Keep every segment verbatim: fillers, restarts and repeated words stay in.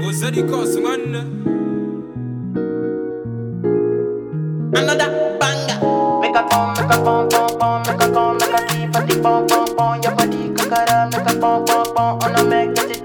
was that cost man? Another banger. Make a pom, make a pom pom pom, make a pom, make a keep a tick pom pom pom. Your body kakara, make a pom pom pom. On a make it.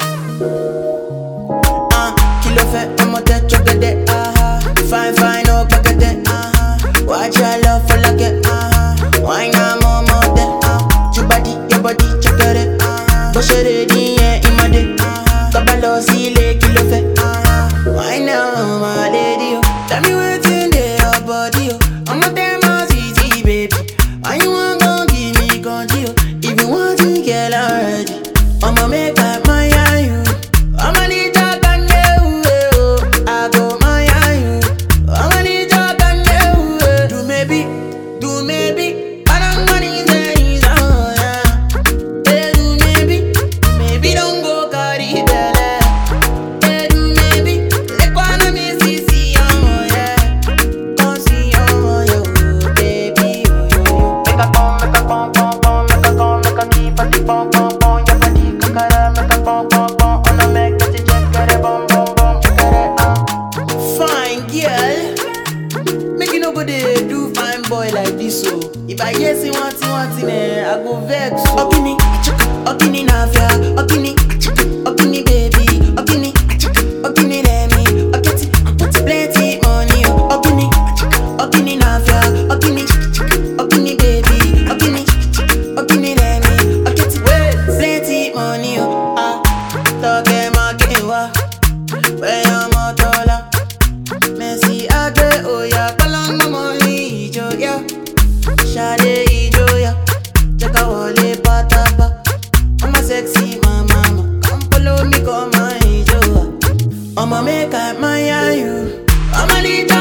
Ah, kilo fe, I'm a dead chocolate. Ah, fine fine, oh packet. Ah, watch your love for like it. Ah, why not more more de? Ah, your body, your body chocolate. Ah, push it ready, yeah, in my day. Ah, kabalo sile kilo fe. Ah, why now, my lady? Tell me what's in there, your body. I'm a damn easy, baby. Why you want gon' give me control? If you want to get already, I'ma make up my you. I'ma need your can I go my you. I'ma need your can do maybe, do maybe. But I'm gonna need the oh yeah. Hey, do maybe, maybe don't go carry belly. Hey, do maybe, let one of me see see oh yeah. Come see oh yo, baby oh yo. Make a pom, make a pom pom pom, make a pom, make a keep a tick pom pom pom. Your body kakara, make a pom pom pom. On a make it check it bom bom bom, check it ah. Fine girl, make you no go dey do fine boy like this so. If I hear say one thing one thing eh, I go vex so. Okini, okini nafia, okini, okini baby, okini, okini lemi, okiti, I put plenty money oh. Okini, okini nafia, okini, okini baby, okini, okini lemi, okiti, plenty money oh. Ah, toke makewa, where your motola, Messi ade oya, kalanga money ijo ya, shade ijo ya, cheka wale patapa, I'm a sexy mama, come follow me come my ijo, I'ma make up my you, I'ma need